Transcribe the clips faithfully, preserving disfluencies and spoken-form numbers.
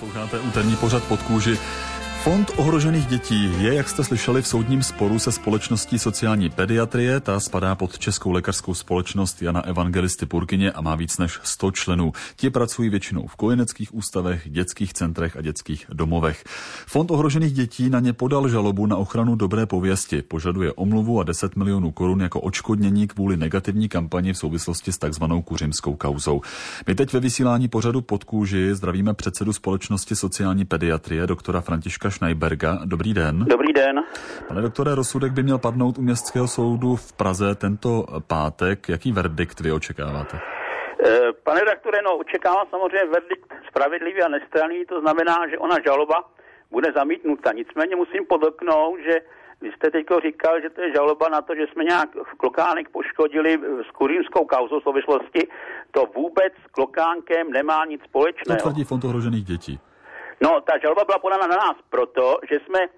Posloucháte úterní pořad Pod kůži. Fond ohrožených dětí je, jak jste slyšeli, v soudním sporu se společností sociální pediatrie. Ta spadá pod Českou lékařskou společnost Jana Evangelisty Purkyně a má víc než sto členů. Ti pracují většinou v kojeneckých ústavech, dětských centrech a dětských domovech. Fond ohrožených dětí na ně podal žalobu na ochranu dobré pověsti. Požaduje omluvu a deset milionů korun jako odškodnění kvůli negativní kampani v souvislosti s takzvanou kuřimskou kauzou. My teď ve vysílání pořadu Pod kůži zdravíme předsedu společnosti sociální pediatrie, doktora Františka Schneiberga. Dobrý den. Dobrý den. Pane doktore, rozsudek by měl padnout u Městského soudu v Praze tento pátek. Jaký verdikt vy očekáváte? Pane redaktore, no očekávám samozřejmě verdikt spravedlivý a nestranný, to znamená, že ona žaloba bude zamítnuta. Nicméně musím podotknout, že vy jste teď říkal, že to je žaloba na to, že jsme nějak Klokánek poškodili s kuřímskou kauzou v souvislosti. To vůbec s Klokánkem nemá nic společného. To tvrdí Fond ohrožených dětí. No, ta žaloba byla podána na nás proto, že jsme e,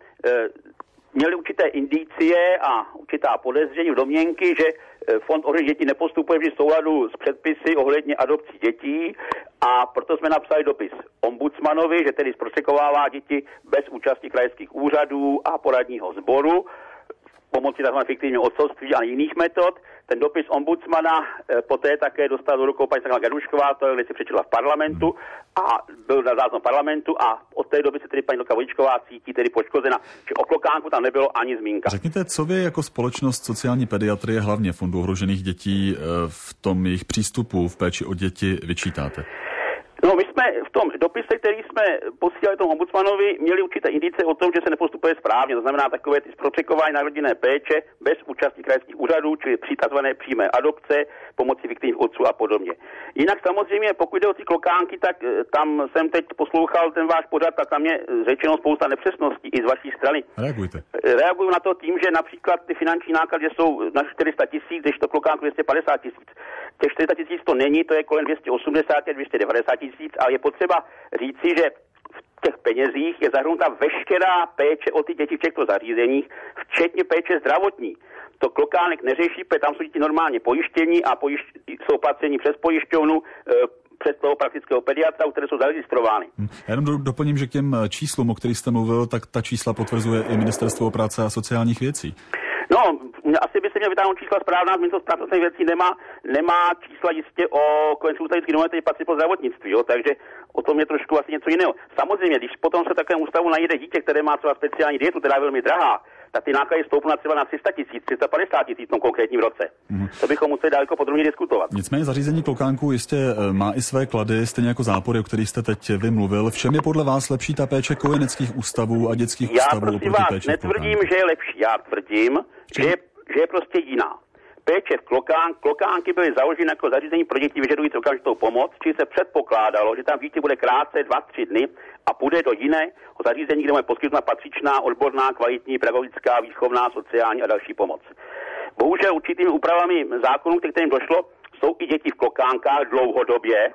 měli určité indicie a určitá podezření v domněnky, že Fond ohrožených dětí nepostupuje vždy v souladu s předpisy ohledně adopcí dětí a proto jsme napsali dopis ombudsmanovi, že tedy zprostředkovává děti bez účasti krajských úřadů a poradního sboru pomocí tzv. Fiktivního otcovství a jiných metod. Ten dopis ombudsmana e, poté také dostal do rukou paní Gadušková, to je si přečetla v parlamentu a byl na záznam parlamentu a od té doby se tedy paní Lka Vodičková cítí tedy poškozena. Že o Klokánku tam nebylo ani zmínka. Řekněte, co vy jako společnost sociální pediatrie, hlavně Fondu ohrožených dětí, v tom jejich přístupu v péči o děti vyčítáte? No, my jsme v tom dopise, který jsme posílali tomu ombudsmanovi, měli určité indice o tom, že se nepostupuje správně. To znamená takové ty zprostředkování na rodinné péče bez účasti krajských úřadů, čili při takzvané přímé adopce, pomocí fiktivních otců a podobně. Jinak samozřejmě, pokud jde o ty Klokánky, tak tam jsem teď poslouchal ten váš pořad, tak tam je řečeno spousta nepřesností i z vaší strany. Reagujte. Reaguju na to tím, že například ty finanční náklady jsou na čtyři sta tisíc, když to Klokánku dvě stě padesát tisíc. Těch čtyři sta tisíc to není, to je kolem dvě stě osmdesát až dvě stě devadesát tisíc, ale je potřeba říci, že v těch penězích je zahrnuta veškerá péče o ty děti v těchto zařízeních, včetně péče zdravotní. To Klokánek neřeší, protože tam jsou děti normálně pojištění a pojišť, jsou placení přes pojišťovnu, e, přes toho praktického pediatra, které jsou zaregistrovány. Hmm. Já jenom doplním, že k těm číslům, o kterých jste mluvil, tak ta čísla potvrzuje i Ministerstvo práce a sociálních věcí. No, asi by se měl vytáhnout čísla správná, Ministerstvo práce a sociálních věcí nemá, nemá čísla jistě o kojeneckých ústavech, které patří po zdravotnictví, jo, takže o tom je trošku asi něco jiného. Samozřejmě, když potom se takovém ústavu najde dítě, které má třeba speciální dietu, která je velmi drahá, tak ty náklady stoupnou třeba na tři sta tisíc, tři sta padesát tisíc v tom konkrétním roce. Mm. To bychom museli daleko podrobně diskutovat. Nicméně zařízení Klokánku jistě má i své klady, stejně jako zápory, o kterých jste teď vymluvil. V čem je podle vás lepší ta péče kojeneckých ústavů a dětských Já ústavů oproti vás péči netvrdím, že je lepší. Já tvrdím, že je, že je prostě jiná. Péče v Klokán, Klokánky byly založeny jako zařízení pro děti vyžadující okamžitou pomoc, čili se předpokládalo, že tam dítě bude krátce dva tři dny a půjde do jiného zařízení, kde mu je poskytnuta patřičná, odborná, kvalitní, pedagogická, výchovná, sociální a další pomoc. Bohužel určitými úpravami zákonů, ke kterým došlo, jsou i děti v Klokánkách dlouhodobě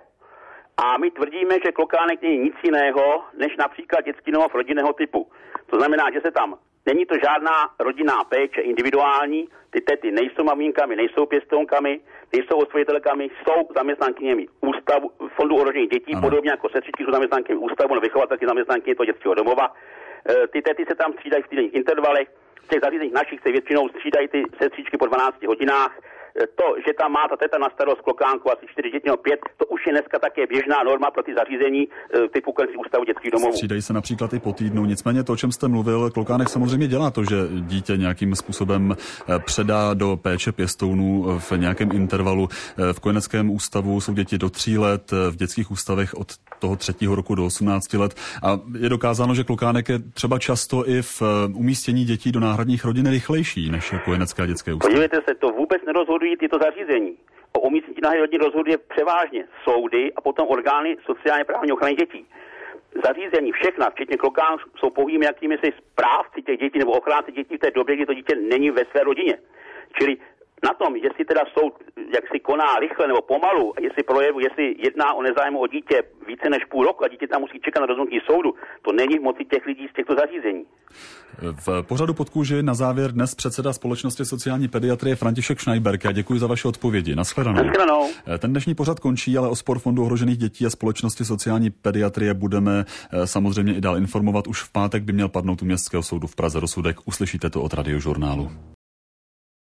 a my tvrdíme, že Klokánek není nic jiného, než například dětský domov rodinného typu. To znamená, že se tam není to žádná rodinná péče individuální, ty tety nejsou maminkami, nejsou pěstounkami, nejsou osvojitelkami, jsou zaměstnankyněmi ústavu, Fondu ohrožených dětí, ano. Podobně jako sestřičky jsou zaměstnankyněmi ústavu nebo vychovatelky zaměstnankyně toho dětského domova. E, ty tety se tam střídají v týdenních intervalech, v těch zařízeních našich se většinou střídají ty sestřičky po dvanácti hodinách. To, že tam má ta teta na starost Klokánku asi čtyři děti nebo pět, to už je dneska také běžná norma pro ty zařízení typu kojeneckých ústavů dětských domovů. Střídají se například i po týdnu. Nicméně to, o čem jste mluvil, Klokánek samozřejmě dělá to, že dítě nějakým způsobem předá do péče pěstounů v nějakém intervalu. V kojeneckém ústavu jsou děti do tří let, v dětských ústavech od toho třetího roku do osmnácti let. A je dokázáno, že Klokánek je třeba často i v umístění dětí do náhradních rodin rychlejší než kojenecké a dětské ústavy. Podívejte se, to vůbec nerozhodují tyto zařízení. O umístění náhradních rodin rozhoduje převážně soudy a potom orgány sociálně právní ochrany dětí. Zařízení všechna, včetně Klokánů, jsou pouhými jakými si správci těch dětí nebo ochránci dětí v té době, kdy to dítě není ve své rodině. Čili Na tom, jestli teda soud jak si koná rychle nebo pomalu, jestli projevu, jestli jedná o nezájmu o dítě více než půl roku a dítě tam musí čekat na rozhodnutí soudu, to není v moci těch lidí z těchto zařízení. V pořadu Pod kůži na závěr dnes předseda Společnosti sociální pediatrie František Schneiberg. Já děkuji za vaše odpovědi. Nashledanou. Nashledanou. Ten dnešní pořad končí, ale o spor Fondu ohrožených dětí a Společnosti sociální pediatrie budeme samozřejmě i dál informovat. Už v pátek by měl padnout u Městského soudu v Praze rozsudek. Uslyšíte to od Radiožurnálu.